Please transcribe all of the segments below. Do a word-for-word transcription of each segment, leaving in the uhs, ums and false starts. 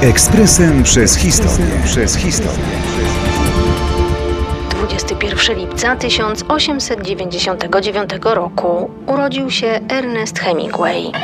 Ekspresem przez historię. Przez historię. dwudziestego pierwszego lipca tysiąc osiemset dziewięćdziesiątego dziewiątego roku urodził się Ernest Hemingway.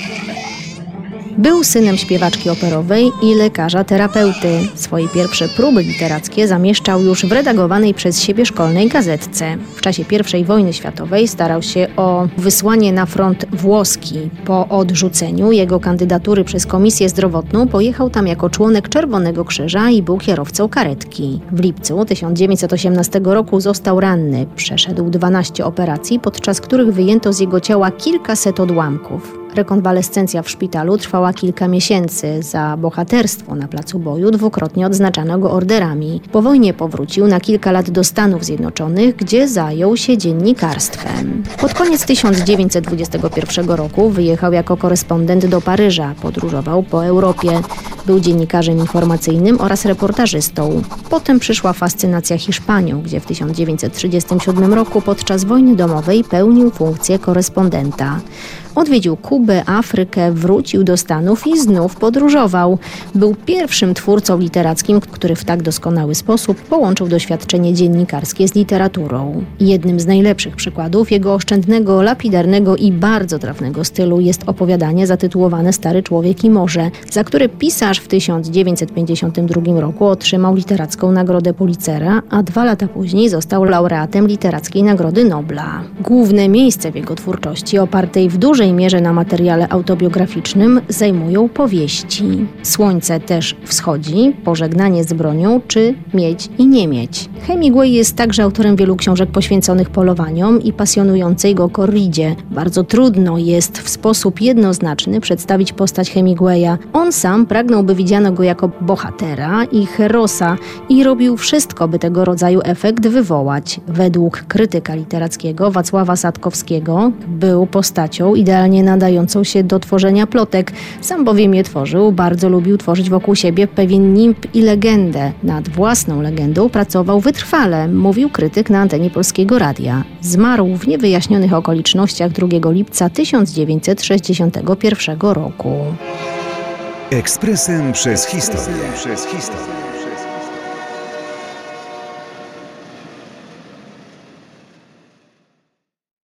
Był synem śpiewaczki operowej i lekarza-terapeuty. Swoje pierwsze próby literackie zamieszczał już w redagowanej przez siebie szkolnej gazetce. W czasie pierwszej wojny światowej starał się o wysłanie na front włoski. Po odrzuceniu jego kandydatury przez komisję zdrowotną pojechał tam jako członek Czerwonego Krzyża i był kierowcą karetki. W lipcu tysiąc dziewięćset osiemnastego roku został ranny. Przeszedł dwanaście operacji, podczas których wyjęto z jego ciała kilkaset odłamków. Rekonwalescencja w szpitalu trwała kilka miesięcy. Za bohaterstwo na placu boju dwukrotnie odznaczano go orderami. Po wojnie powrócił na kilka lat do Stanów Zjednoczonych, gdzie zajął się dziennikarstwem. Pod koniec tysiąc dziewięćset dwudziestego pierwszego roku wyjechał jako korespondent do Paryża. Podróżował po Europie. Był dziennikarzem informacyjnym oraz reportażystą. Potem przyszła fascynacja Hiszpanią, gdzie w tysiąc dziewięćset trzydziestym siódmym roku podczas wojny domowej pełnił funkcję korespondenta. Odwiedził Kubę, Afrykę, wrócił do Stanów i znów podróżował. Był pierwszym twórcą literackim, który w tak doskonały sposób połączył doświadczenie dziennikarskie z literaturą. Jednym z najlepszych przykładów jego oszczędnego, lapidarnego i bardzo trafnego stylu jest opowiadanie zatytułowane Stary człowiek i morze, za które pisarz w tysiąc dziewięćset pięćdziesiątym drugim roku otrzymał literacką Nagrodę Pulitzera, a dwa lata później został laureatem Literackiej Nagrody Nobla. Główne miejsce w jego twórczości, opartej w dużej W dużej mierze na materiale autobiograficznym, zajmują powieści. Słońce też wschodzi, Pożegnanie z bronią czy Mieć i nie mieć. Hemingway jest także autorem wielu książek poświęconych polowaniom i pasjonującej go korridzie. Bardzo trudno jest w sposób jednoznaczny przedstawić postać Hemingwaya. On sam pragnął, by widziano go jako bohatera i herosa i robił wszystko, by tego rodzaju efekt wywołać. Według krytyka literackiego Wacława Sadkowskiego był postacią idealnie nadającą się do tworzenia plotek. Sam bowiem je tworzył, bardzo lubił tworzyć wokół siebie pewien nimb i legendę. Nad własną legendą pracował wytrwale, mówił krytyk na antenie Polskiego Radia. Zmarł w niewyjaśnionych okolicznościach drugiego lipca tysiąc dziewięćset sześćdziesiątego pierwszego roku. Ekspresem przez historię. Przez historię.